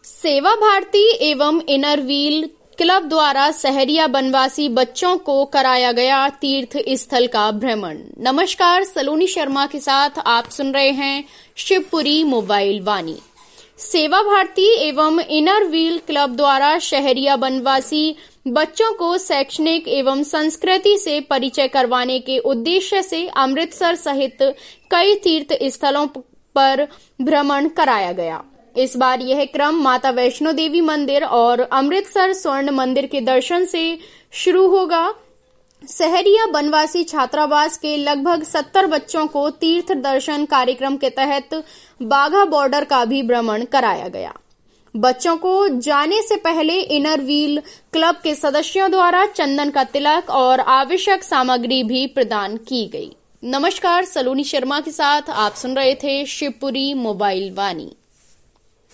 सेवा भारती एवं Inner Wheel club द्वारा सहरिया बनवासी बच्चों को कराया गया तीर्थ स्थल का भ्रमण। नमस्कार, सलोनी शर्मा के साथ आप सुन रहे हैं शिवपुरी मोबाइल वाणी। सेवा भारती एवं इनरव्हील क्लब द्वारा शहरिया बनवासी बच्चों को शैक्षणिक एवं संस्कृति से परिचय करवाने के उद्देश्य से अमृतसर सहित कई तीर्थ स्थलों पर भ्रमण कराया गया। इस बार यह क्रम माता वैष्णो देवी मंदिर और अमृतसर स्वर्ण मंदिर के दर्शन से शुरू होगा। सहरिया बनवासी छात्रावास के लगभग 70 बच्चों को तीर्थ दर्शन कार्यक्रम के तहत बाघा बॉर्डर का भी भ्रमण कराया गया। बच्चों को जाने से पहले इनरव्हील क्लब के सदस्यों द्वारा चंदन का तिलक और आवश्यक सामग्री भी प्रदान की गई। नमस्कार, सलोनी शर्मा के साथ आप सुन रहे थे शिवपुरी मोबाइल वाणी।